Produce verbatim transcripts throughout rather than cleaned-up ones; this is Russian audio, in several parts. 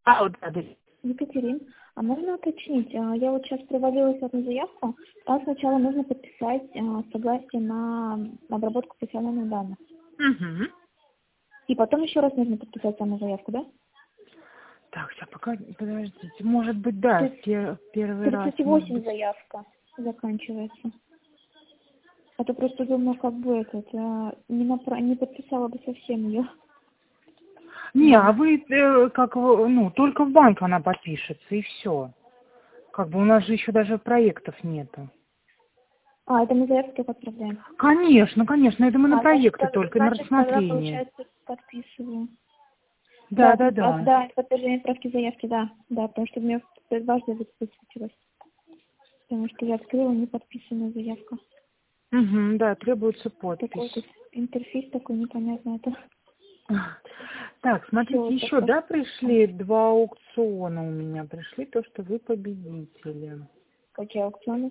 А, вот, да, да. Екатерин, а можно уточнить? а, Я вот сейчас провалилась одну заявку. Там сначала нужно подписать а, согласие на обработку персональных данных. Угу. И потом еще раз нужно подписать саму заявку, да? Так, сейчас пока, подождите, может быть, да, пер, первый раз, тридцать может восемь быть. заявка заканчивается. А то просто думаю, как бы этот, а, не, напра- не подписала бы совсем ее. Не, а вы, э, как, вы, ну, только в банк она подпишется, и все. Как бы у нас же еще даже проектов нету. А, это мы заявку только отправляем. Конечно, конечно, это мы на А, значит, проекты тогда, только, на значит, тогда, рассмотрение. получается, подписываю. Да, Да, да, это, а, да. да, это подтверждение отправки заявки, да. Да, потому что у меня дважды высветилось. Потому что я открыла неподписанную заявку. Угу, да, требуется Такой подпись. вот интерфейс такой непонятный. Это Так, все смотрите, вот еще, такое. да, пришли два аукциона у меня. Пришли то, что вы победители. Какие аукционы?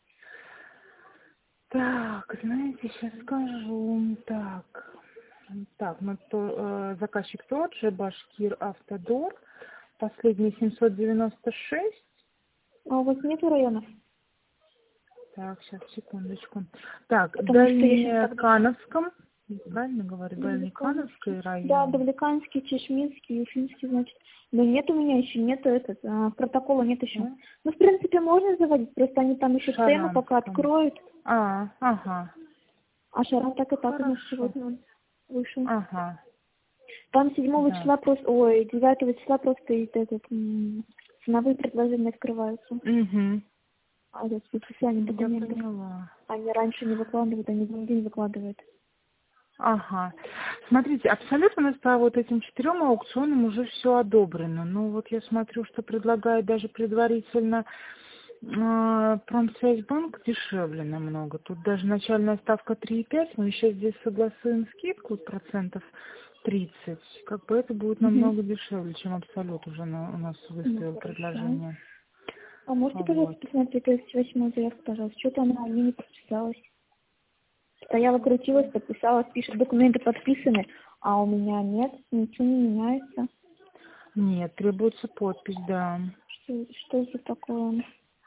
Так, знаете, сейчас скажу. Так, так, ну, то, э, заказчик тот же, Башкир Автодор. Последний семьсот девяносто шесть. А у вас нету районов? Так, сейчас, секундочку. Так, Потому что я сейчас тогда... Дальнекановском. Правильно говорю? Давлеканский. Дальнекановский Да, район. Давлеканский, Чешминский, Уфимский, значит. Но нет у меня еще, нету этот, а, протокола нет еще. Да? Ну, в принципе, можно заводить, просто они там еще цену пока Шаранском. откроют. А, ага. А Шаран так и так у нас Хорошо. сегодня он вышел. Ага. Там седьмого Да. числа просто, ой, девятого числа просто и этот, м, ценовые предложения открываются. Угу. А это подписание Я документов. поняла. Они раньше не выкладывают, они в день выкладывают. Ага. Смотрите, абсолютно у нас по вот этим четырем аукционам уже все одобрено. Ну вот я смотрю, что предлагает даже предварительно э, Промсвязьбанк дешевле намного. Тут даже начальная ставка три и пять, мы еще здесь согласуем скидку процентов тридцать. Как бы это будет Угу. намного дешевле, чем Абсолют уже на, у нас Ну, выставил хорошо. предложение. А можете, А пожалуйста, вот. посмотреть тридцать восьмую заявку, пожалуйста? Что-то она у меня не подписалась. Стояла, крутилась, подписалась, пишет, документы подписаны, а у меня нет, ничего не меняется. Нет, требуется подпись, да. Что, что это такое?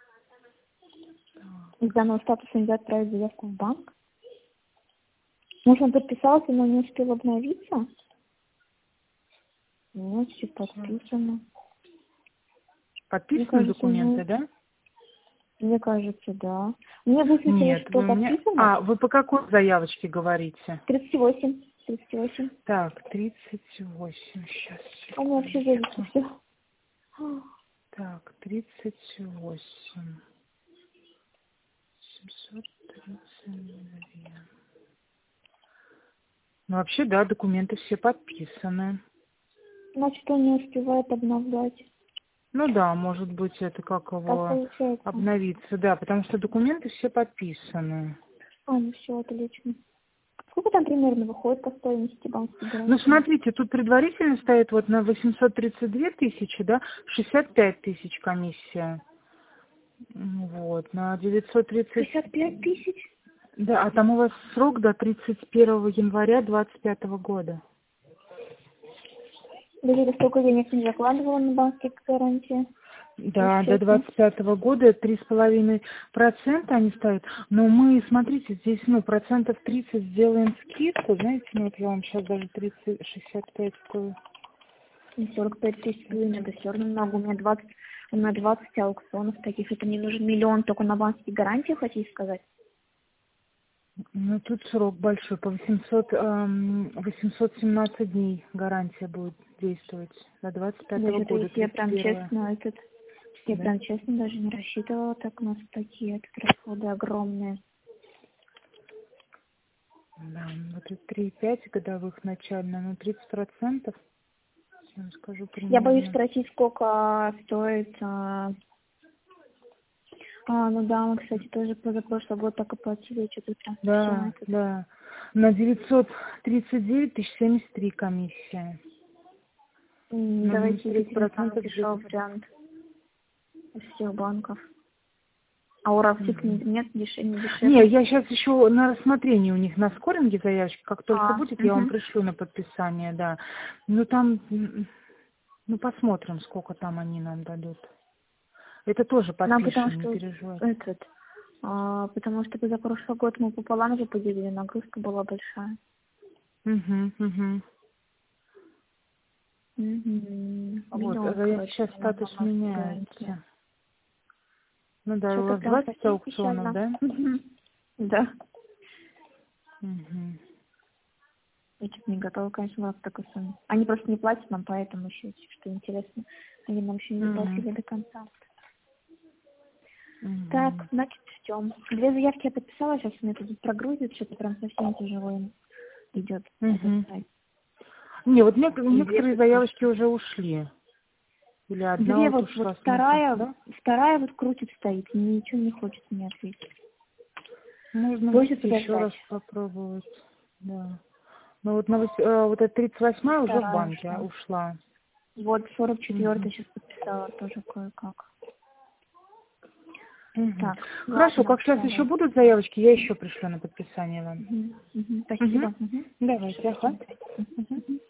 Из данного статуса нельзя отправить заявку в банк. Может, он подписался, но не успел обновиться? Нет, все подписано. Мне Подписаны кажется, документы, ну, да? мне кажется, да. Мне высветилось, Нет, что вы мне... подписано. А, вы по какой заявочке говорите? тридцать восемь. тридцать восемь. Так, тридцать восемь. Сейчас, А у меня вообще вывести секундочку. все. Так, тридцать восемь. семьсот тридцать две. Ну, вообще, да, документы все подписаны. Значит, он не успевает обновлять. Ну да, может быть, это как Так его получается. обновиться, да, потому что документы все подписаны. А, ну все, отлично. Сколько там примерно выходит по стоимости банковской Ну, гарантии? смотрите, тут предварительно стоит вот на восемьсот тридцать две тысячи, да, шестьдесят пять тысяч комиссия. М, Вот, на девятьсот тридцать, шестьдесят пять тысяч? да, а там у вас срок до тридцать первого января двадцать пятого года. Даже это столько денег не закладывала на банковские гарантии. Да, до Получается. двадцать пятого года три с половиной процента они ставят. Но мы, смотрите, здесь, ну, процентов тридцать сделаем скидку, знаете, ну, вот я вам сейчас даже тридцать, шестьдесят пять такой. И сорок пять тысяч, блин, это все равно много. У меня двадцать, у меня двадцать аукционов таких. Это мне нужен миллион только на банковские гарантии, хотите сказать? Ну, тут срок большой, по восемьсот, эм, восемьсот семнадцать дней гарантия будет действовать до двадцать Да, пятого что-то года, если я тридцать прям первого. честно, этот, я Да? прям честно даже не рассчитывала, так у нас такие этот, расходы огромные. Да, вот это три и пять годовых начально, ну, тридцать процентов, я вам скажу Я боюсь примерно. спросить, сколько стоит. А, а, ну да, мы, кстати, тоже позапрошлый год так оплатили, что-то прям совсем Да, этот. да. На девятьсот тридцать девять тысяч семьдесят три комиссия. М, На минус Давайте тридцать выберем самый процентов где-то. дешевый вариант из всех банков. А у Рафик Мгм. нет, дешевле, не Не, дешевле. я сейчас еще на рассмотрении у них на скоринге заявочка. Как только А, будет, я вам угу. пришлю на подписание, да. Ну там, м, ну посмотрим, сколько там они нам дадут. Это тоже Нам подпишем, потому не что переживай. этот, а, потому что за прошлый год мы пополам же поделили, нагрузка была большая. Угу, угу. Угу. Вот, Миллион, а я короче, сейчас мне надо статус у нас гарантия. меняется. Ну да, у Что-то вас прям двадцать совсем аукционов, печально. да? Мгм. Да. Угу. Я что-то не готова, конечно, была к такой сумме. Они просто не платят нам, поэтому еще, что интересно, они нам еще не заплатили до конца. Угу. Так, значит, ждем. Две заявки я подписала, сейчас мне тут прогрузит, что-то прям совсем тяжело им идет этот Угу. сайт. Не, вот нек- И две некоторые подписаны. заявочки уже ушли. Или одна Две вот вот, ушла, вот смотри, вторая, да? вторая вот крутит, стоит, ничего не хочет мне ответить. Можно Просит будет еще раз подождать. попробовать. Да. Ну вот, на вось- э, вот эта тридцать восьмая уже в Вторая банке ушла. а, ушла. Вот сорок четвёртая Мгм. сейчас подписала тоже кое-как. Мгм. Так, Хорошо, ладно, как сейчас еще давай. будут заявочки, я еще пришлю на подписание вам. Мгм, мгм, Угу. спасибо. Мгм. Давайте, ага. Мгм.